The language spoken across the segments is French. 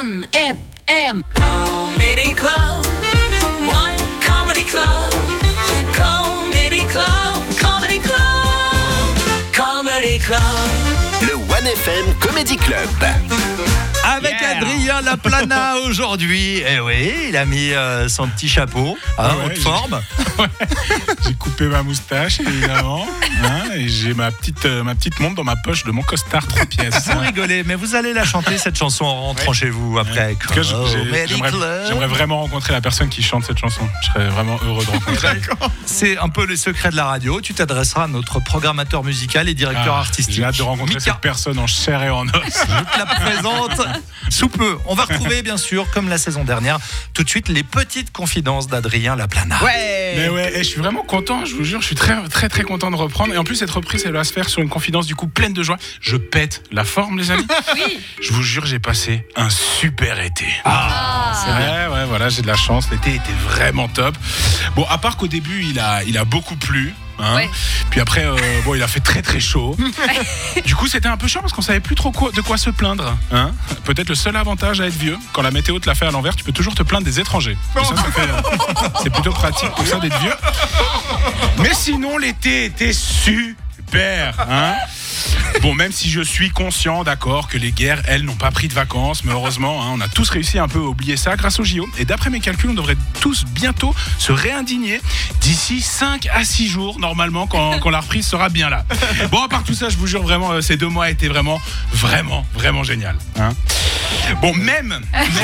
One FM Comedy Club. One Comedy Club. Comedy Club. Comedy Club. Comedy Club. Le One FM Comedy Club. Avec Adrien Laplana aujourd'hui. Eh oui, il a mis son petit chapeau, haute forme. J'ai coupé ma moustache, évidemment. Et j'ai ma petite montre dans ma poche de mon costard 3 pièces. Vous rigolez, mais vous allez la chanter cette chanson en rentrant chez vous après. En tout cas, j'aimerais vraiment rencontrer la personne qui chante cette chanson. Je serais vraiment heureux de rencontrer. C'est un peu les secrets de la radio. Tu t'adresseras à notre programmateur musical et directeur artistique. J'ai hâte de rencontrer cette personne en chair et en os. Je te la présente sous peu. On va retrouver, bien sûr, comme la saison dernière, tout de suite les petites confidences d'Adrien Laplana. Mais je suis vraiment content, je vous jure, je suis très très très content de reprendre. Et en plus, cette reprise, elle va se faire sur une confidence du coup pleine de joie. Je pète la forme, les amis. Oui. Je vous jure, j'ai passé un super été. C'est vrai, voilà, j'ai de la chance. L'été était vraiment top. Bon, à part qu'au début, il a beaucoup plu. Puis après, il a fait très très chaud. Du coup, c'était un peu chiant parce qu'on savait plus trop de quoi se plaindre. Peut-être le seul avantage à être vieux, quand la météo te l'a fait à l'envers, tu peux toujours te plaindre des étrangers. Et ça c'est plutôt pratique pour ça d'être vieux. Mais sinon, l'été était super. Bon, même si je suis conscient, d'accord, que les guerres, elles, n'ont pas pris de vacances, mais heureusement, on a tous réussi un peu à oublier ça grâce au JO. Et d'après mes calculs, on devrait tous bientôt se réindigner d'ici 5 à 6 jours, normalement, quand la reprise sera bien là. Bon, à part tout ça, je vous jure, vraiment, ces 2 mois étaient vraiment génial. Bon, même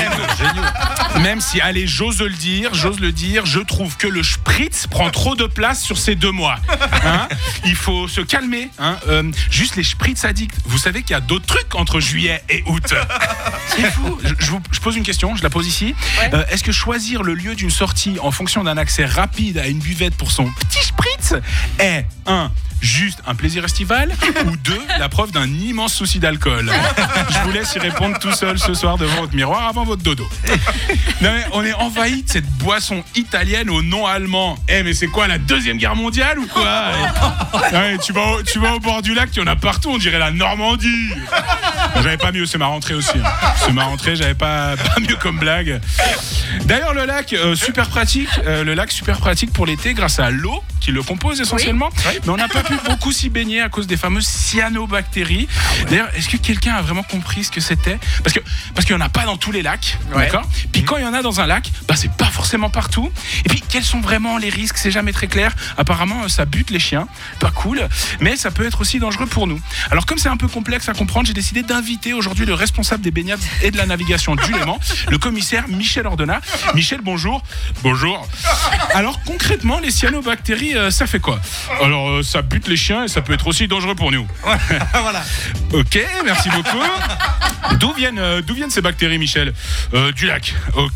si, allez, j'ose le dire, je trouve que le spritz prend trop de place sur ces 2 mois. Il faut se calmer. Juste les spritz addicts. Vous savez qu'il y a d'autres trucs entre juillet et août. C'est fou. Je pose une question, je la pose ici. Est-ce que choisir le lieu d'une sortie en fonction d'un accès rapide à une buvette pour son petit spritz est juste un plaisir estival ou 2, la preuve d'un immense souci d'alcool? Je vous laisse y répondre tout seul ce soir devant votre miroir avant votre dodo. Non, mais on est envahi de cette boisson italienne au nom allemand. Mais c'est quoi, la 2e guerre mondiale ou quoi? Tu vas au bord du lac, il y en a partout, on dirait la Normandie. J'avais pas mieux, c'est ma rentrée aussi. C'est ma rentrée, j'avais pas mieux comme blague. D'ailleurs, le lac, super pratique. Le lac, super pratique pour l'été grâce à l'eau qui le compose essentiellement. Mais on n'a pas pu beaucoup s'y baigner à cause des fameuses cyanobactéries. D'ailleurs, est-ce que quelqu'un a vraiment compris ce que c'était? Parce qu'il n'y en a pas dans tous les lacs, d'accord? Puis quand il y en a dans un lac, c'est pas forcément partout. Et puis, quels sont vraiment les risques? C'est jamais très clair. Apparemment, ça bute les chiens. Pas cool. Mais ça peut être aussi dangereux pour nous. Alors, comme c'est un peu complexe à comprendre, j'ai décidé d'inviter aujourd'hui le responsable des baignades et de la navigation du Léman, le commissaire Michel Ordona. Michel, bonjour. Bonjour. Alors, concrètement, les cyanobactéries, ça fait quoi? Alors, ça bute les chiens et ça peut être aussi dangereux pour nous. Voilà. Ok, merci beaucoup. D'où viennent ces bactéries, Michel? Du lac.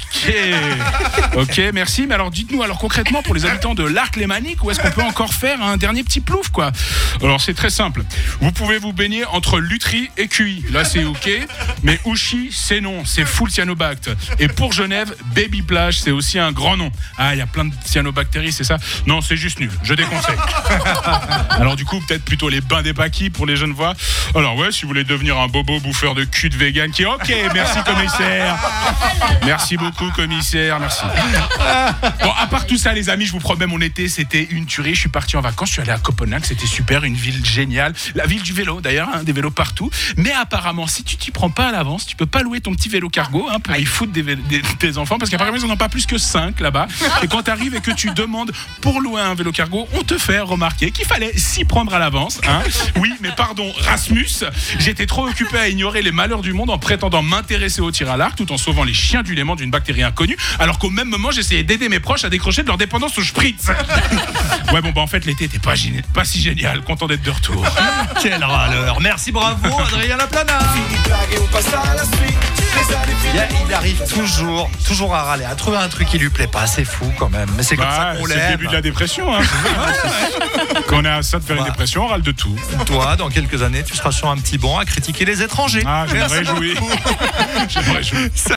Ok, merci. Mais alors, dites-nous, concrètement, pour les habitants de l'Arc lémanique, où est-ce qu'on peut encore faire un dernier petit plouf, quoi? Alors, c'est très simple. Vous pouvez vous baigner entre Lutry et Cuy. Là, c'est ok. Mais Ouchy, c'est non. C'est full cyanobacte. Et pour Genève, Baby Plage, c'est aussi un grand nom. Il y a plein de cyanobactéries, c'est ça? Non, c'est juste nul. Je déconseille. Alors, du coup, peut-être plutôt les bains des paquis pour les Genevois. Alors, si vous voulez devenir un bobo bouffeur de cul de vegan qui est ok, merci commissaire. Merci beaucoup commissaire, merci. Bon, à part tout ça les amis, je vous promets, mon été c'était une tuerie. Je suis parti en vacances, je suis allé à Copenhague, c'était super, une ville géniale, la ville du vélo d'ailleurs, des vélos partout. Mais apparemment, si tu t'y prends pas à l'avance, tu peux pas louer ton petit vélo cargo pour y foutre des enfants, parce qu'apparemment ils n'en ont pas plus que 5 là-bas. Et quand tu arrives et que tu demandes pour louer un vélo cargo, on te fait remarquer qu'il fallait s'y prendre à l'avance. Oui, mais pardon, Rasmus, j'étais trop occupé à ignorer les malheurs du monde en prétendant m'intéresser au tir à l'arc tout en sauvant les chiens du Léman d'une bactérie inconnue, alors qu'au même moment j'essayais d'aider mes proches à décrocher de leur dépendance au spritz. En fait l'été était pas si génial, content d'être de retour. Quel râleur. Merci, bravo Adrien Laplana. Il arrive toujours à râler, à trouver un truc qui lui plaît pas, c'est fou quand même. Mais c'est comme ça qu'on l'aime. C'est le début de la dépression. Quand on est à ça de faire une dépression, on râle de tout. Toi, dans quelques années, tu seras sur un petit banc à critiquer les étrangers. J'aimerais jouer.